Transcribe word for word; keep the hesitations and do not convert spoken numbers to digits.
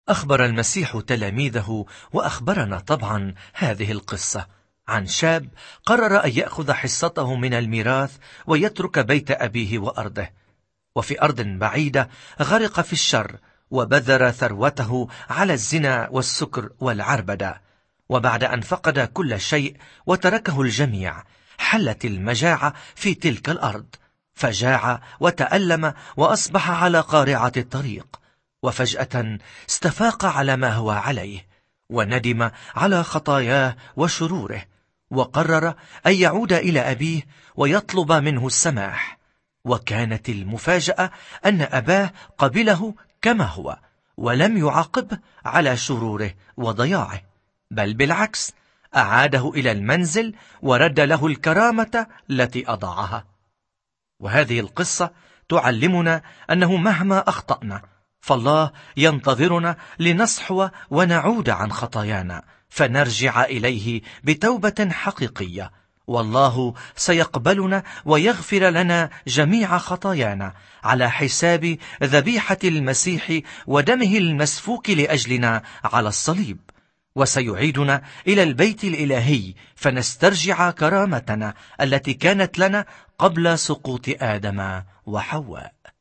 أخبر المسيح تلاميذه، وأخبرنا طبعا هذه القصة، عن شاب قرر أن يأخذ حصته من الميراث ويترك بيت أبيه وأرضه، وفي أرض بعيدة غرق في الشر وبذر ثروته على الزنا والسكر والعربدة. وبعد أن فقد كل شيء وتركه الجميع، حلت المجاعة في تلك الأرض، فجاع وتألم وأصبح على قارعة الطريق، وفجأة استفاق على ما هو عليه، وندم على خطاياه وشروره، وقرر أن يعود إلى أبيه ويطلب منه السماح. وكانت المفاجأة أن أباه قبله كما هو، ولم يعاقبه على شروره وضياعه، بل بالعكس أعاده إلى المنزل ورد له الكرامة التي أضاعها. وهذه القصة تعلمنا أنه مهما أخطأنا فالله ينتظرنا لنصحو ونعود عن خطايانا، فنرجع إليه بتوبة حقيقية، والله سيقبلنا ويغفر لنا جميع خطايانا على حساب ذبيحة المسيح ودمه المسفوك لأجلنا على الصليب، وسيعيدنا إلى البيت الإلهي فنسترجع كرامتنا التي كانت لنا قبل سقوط آدم وحواء.